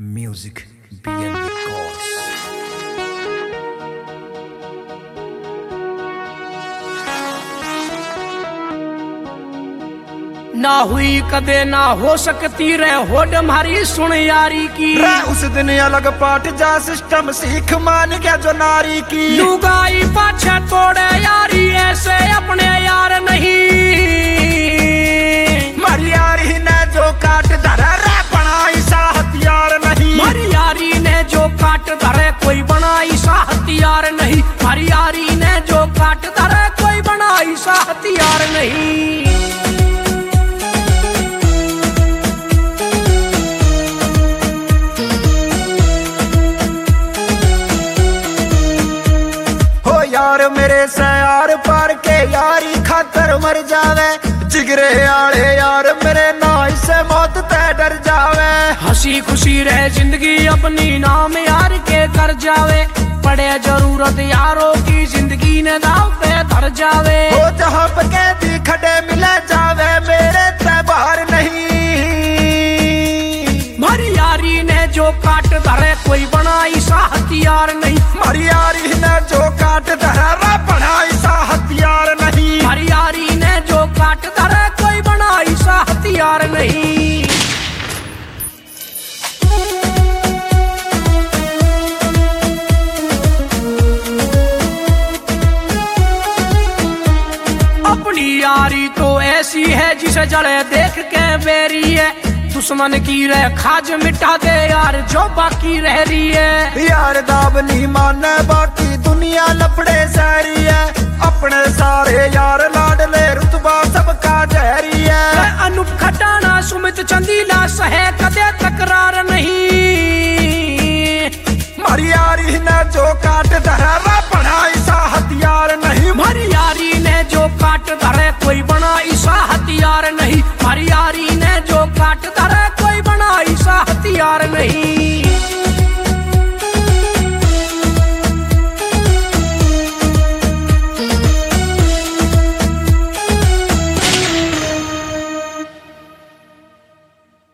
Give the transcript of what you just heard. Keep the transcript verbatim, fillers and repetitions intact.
Music B N Records. ना हुई कदे ना हो सकती रे होड हमारी सुन यारी की रे उस दिन अलग पाठ जा सिस्टम सीख मान गया जो नारी की लुगाई पाछे तोड़े यारी ऐसे अपने यार नहीं मारी यारी ने जो काट धरे रे बनाई सा हथियार नहीं मारी यारी ने जो काट धरे कोई बनाई सा हथियार नहीं मारी यारी ने जो काट धरे कोई बनाई सा हथियार नहीं। यार मेरे से यार पार के यारी खातर मर जावे जिगरे आले यार मेरे नाई से मौत ते डर जावे हंसी खुशी रहे जिंदगी अपनी नाम यार के कर जावे पड़े जरूरत यारों की जिंदगी ने दाव पे धर जावे हो जहाँ पे कैदी खड़े मिले जावे मेरे ते बाहर नहीं मारी यारी ने जो काट धरे कोई बनाई सा हथियार नहीं मारी यारी ने जो काट धरा बनाई सा हथियार नहीं मारी यारी ने जो काट धरे कोई बनाई सा हथियार नहीं। अपनी यारी तो ऐसी है जिसे जड़े देख के बेरी है दुश्मन की रह खाज मिटा दे यार जो बाकी रह रही है यार दाब नहीं माने बाकी दुनिया लपड़े सारी है अपने सारे यार लाडले रुतबा सबका जहरी है अनूप खटाना सुमित चंदीला सहे कदे तकरार नहीं मारी यारी ने जो काट धरा बनाई सा हथियार नहीं मारी यारी ने जो काट धरे कोई बनाई सा हथियार नहीं मारी यारी ने जो काट धरे कोई बनाई सा हथियार नहीं।